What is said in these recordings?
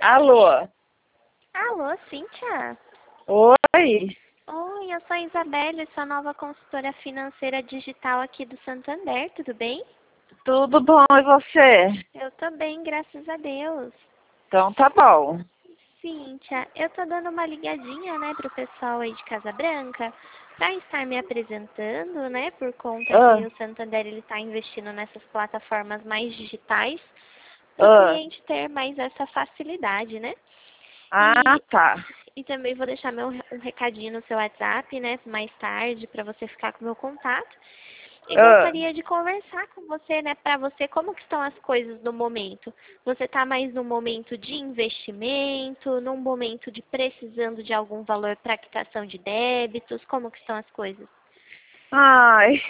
Alô? Alô, Cíntia? Oi? Oi, eu sou a Isabelle, sua nova consultora financeira digital aqui do Santander, tudo bem? Tudo bom e você? Eu tô bem, graças a Deus. Então tá bom. Cíntia, eu tô dando uma ligadinha, né, pro pessoal aí de Casa Branca, para estar me apresentando, né, por conta Ah, que o Santander ele tá investindo nessas plataformas mais digitais, para o ah, cliente ter mais essa facilidade, né? ah, E, tá. e também vou deixar um recadinho no seu WhatsApp, né, mais tarde, para você ficar com o meu contato. E Ah, gostaria de conversar com você, né, para você, como que estão as coisas no momento? Você está mais no momento de investimento, num momento de precisando de algum valor para quitação de débitos? Como que estão as coisas? ai,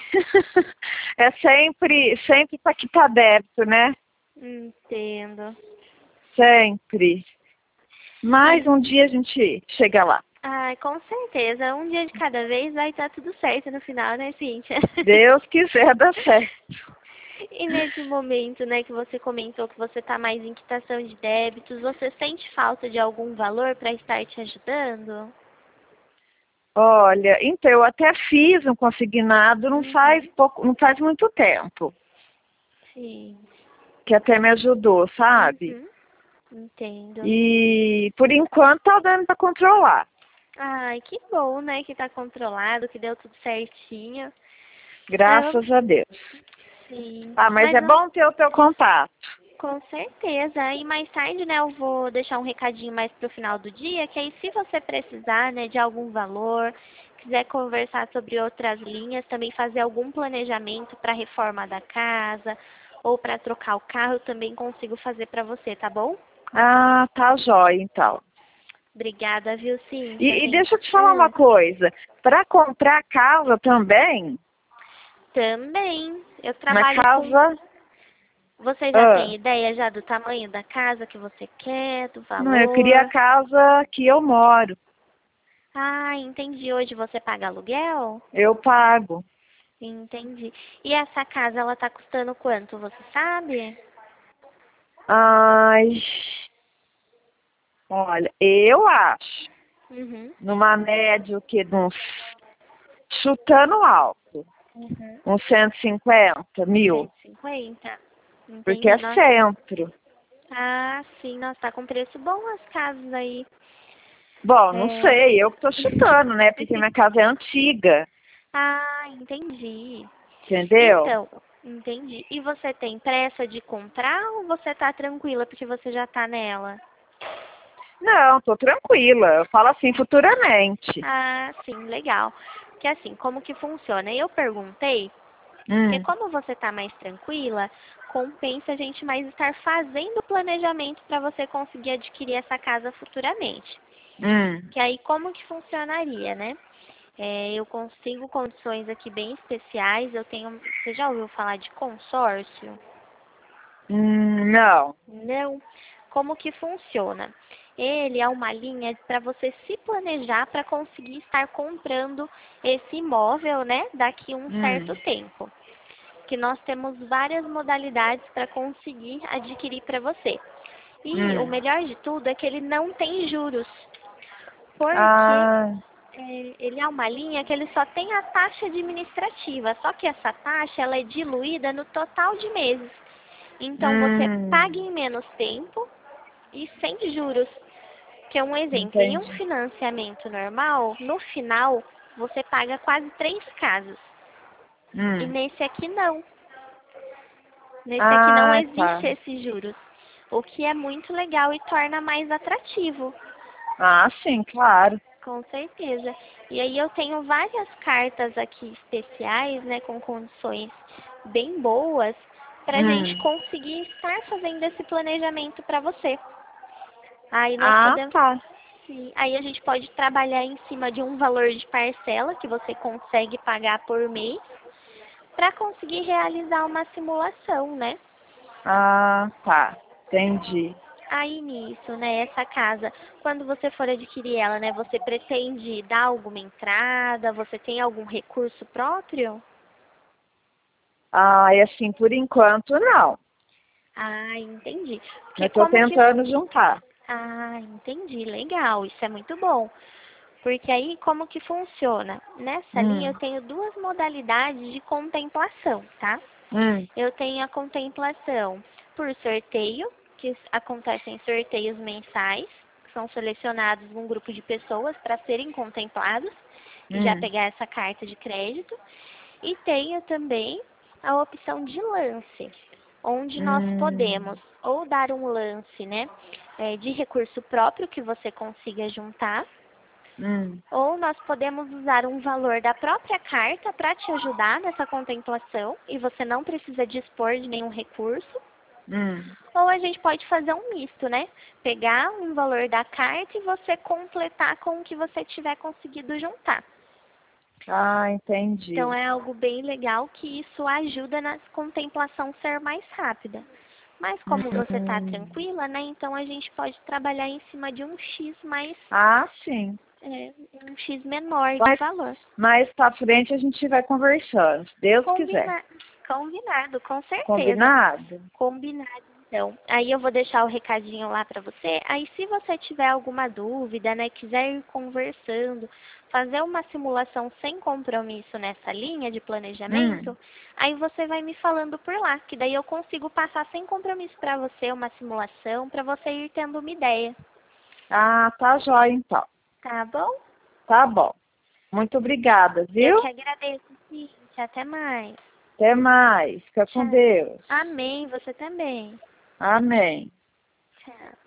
é sempre para quitar débito, né? Entendo. Sempre. Mas E, um dia a gente chega lá. ai, com certeza, um dia de cada vez vai estar tudo certo no final, né, Cíntia? Deus quiser dar certo. E nesse momento, né, que você comentou que você está mais em quitação de débitos, você sente falta de algum valor para estar te ajudando? Olha, então eu até fiz um consignado Uhum. não faz muito tempo, Sim. que até me ajudou, sabe? Uhum. Entendo. E por enquanto tá dando para controlar. Ai, que bom, né, que tá controlado, que deu tudo certinho. Eu, Graças a Deus. sim. Ah, mas Mas é não, bom ter o teu contato. com certeza. E mais tarde, né, eu vou deixar um recadinho mais pro final do dia, que aí se você precisar, né, de algum valor, quiser conversar sobre outras linhas, também fazer algum planejamento para reforma da casa ou para trocar o carro, eu também consigo fazer para você, tá bom? Ah, tá jóia, então. Obrigada, viu, Cíntia? E deixa eu te falar uma coisa. Para comprar casa também, Também. Eu na trabalho com. casa... Você já Ah, tem ideia já do tamanho da casa que você quer, do não, eu queria a valor? casa que eu moro. Ah, entendi. Hoje você paga aluguel? Eu pago. Entendi. E essa casa, ela tá custando quanto, você sabe? Ai, olha, eu acho, Uhum. numa média o quê? De uns, chutando alto, Uhum. uns 150 mil, 150. porque Entendi. é Nossa. centro. Ah, sim. Nossa, tá com preço bom as casas aí. Bom, não É. sei, eu que tô chutando, né? Porque minha casa é antiga, Ah, entendi. entendeu? Então, entendi. E você tem pressa de comprar ou você tá tranquila porque você já tá nela? Não, tô tranquila. Eu falo assim futuramente. Ah, sim, legal. Que assim, como que funciona? Eu perguntei, porque Hum, como você tá mais tranquila, compensa a gente mais estar fazendo planejamento para você conseguir adquirir essa casa futuramente. hum. Que aí como que funcionaria, né? Eu consigo condições aqui bem especiais. Eu tenho. Você já ouviu falar de consórcio? Não. Não. Como que funciona? Ele é uma linha para você se planejar para conseguir estar comprando esse imóvel, né, daqui a um certo Hum, tempo. Que nós temos várias modalidades para conseguir adquirir para você. E o hum. melhor de tudo é que ele não tem juros, porque Ah, ele é uma linha que ele só tem a taxa administrativa, só que essa taxa ela é diluída no total de meses. Então você paga hum. em menos tempo e sem juros. Que é um exemplo, em um Entendi. financiamento normal, no final você paga quase 3 casas. E Hum. nesse aqui não. Nesse aqui não Ah, tá. existe esses juros. O que é muito legal e torna mais atrativo. Ah, sim, claro. Com certeza. E aí eu tenho várias cartas aqui especiais, né, com condições bem boas, para a gente Hum. conseguir estar fazendo esse planejamento para você. Aí nós Ah, podemos, tá. sim, aí a gente pode trabalhar em cima de um valor de parcela que você consegue pagar por mês, para conseguir realizar uma simulação, né? Ah, tá. Entendi. Aí nisso, né, essa casa, quando você for adquirir ela, né, você pretende dar alguma entrada? Você tem algum recurso próprio? Ah, e assim, por enquanto, não. Ah, entendi. Porque Eu tô como que tentando juntar. entendi. Legal. Isso é muito bom. Porque aí, como que funciona? Nessa linha, eu tenho duas modalidades de contemplação, tá? Eu tenho a contemplação por sorteio, que acontecem sorteios mensais, que são selecionados um grupo de pessoas para serem contemplados e já pegar essa carta de crédito. E tenho também a opção de lance, onde nós podemos ou dar um lance, né, de recurso próprio que você consiga juntar, ou nós podemos usar um valor da própria carta para te ajudar nessa contemplação e você não precisa dispor de nenhum recurso. Ou a gente pode fazer um misto, né? Pegar um valor da carta e você completar com o que você tiver conseguido juntar. Ah, entendi. Então é algo bem legal que isso ajuda na contemplação ser mais rápida. Mas como você está tranquila, né? Então a gente pode trabalhar em cima de um X mais, Ah, sim. um X menor de valor. Mais pra frente a gente vai conversando, se Deus quiser. Combinado, com certeza. Combinado? Combinado, então. Aí eu vou deixar o recadinho lá para você. Aí se você tiver alguma dúvida, né, quiser ir conversando, fazer uma simulação sem compromisso nessa linha de planejamento, aí você vai me falando por lá, que daí eu consigo passar sem compromisso para você uma simulação, para você ir tendo uma ideia. Ah, tá jóia então. Tá bom? Tá bom. Muito obrigada, viu? Eu que agradeço, gente. Até mais. Até mais. Fica com Tchau. Deus. Amém. Você também. Amém. Tchau.